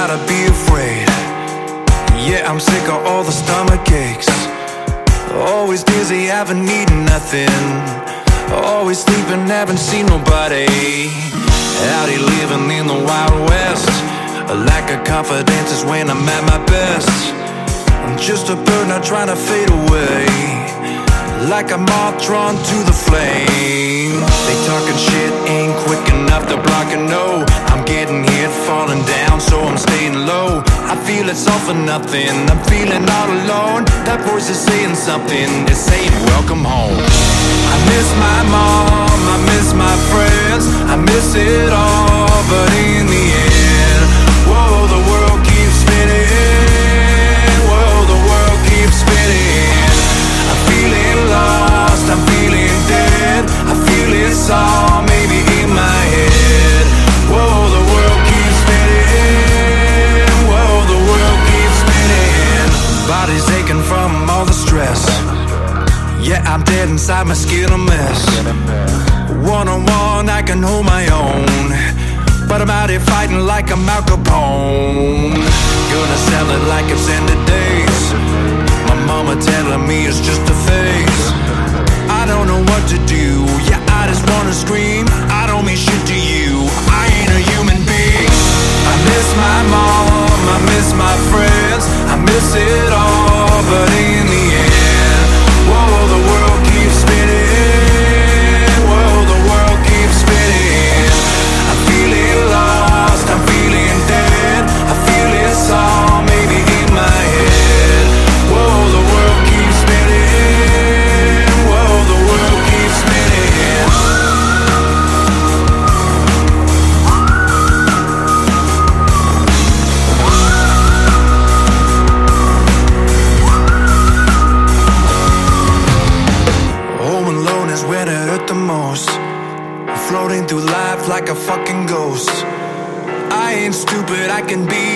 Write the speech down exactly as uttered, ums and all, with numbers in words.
gotta be afraid. Yeah, I'm sick of all the stomach aches. Always dizzy, haven't eaten nothing. Always sleeping, haven't seen nobody. Out here living in the Wild West. A lack of confidence is when I'm at my best. I'm just a bird not trying to fade away, like a moth drawn to the flame. They talking shit, ain't quick enough to block a no. I'm getting hit, falling down, so I'm staying low. I feel it's all for nothing, I'm feeling all alone. That voice is saying something, it's saying welcome home. I miss my mom, I miss my friends, I miss it all, but in the end, whoa, the world keeps spinning. Whoa, the world keeps spinning. I'm feeling lost, I'm feeling dead. I feel it's all maybe in my head. Whoa, the world keeps spinning. Whoa, the world keeps spinning. Body's aching from all the stress. Yeah, I'm dead inside, my skin a mess. One on one, I can hold my own, but I'm out here fighting like I'm Al Capone. Gonna sell it like it's end of days. My mama telling me it's just a phase. I don't know what to do. Yeah, I just wanna scream. I don't mean shit to you, I ain't a human being. I miss my mom, I miss my friends, I miss it all, but in the end, whoa, the world keeps spinning. Whoa, the world keeps spinning. I'm feeling lost, I'm feeling dead. I feel it's all maybe in my head. Whoa, the world keeps spinning. Whoa, the world keeps spinning. Home alone is where it hurt the most. Floating through life like a fucking ghost. I ain't stupid, I can be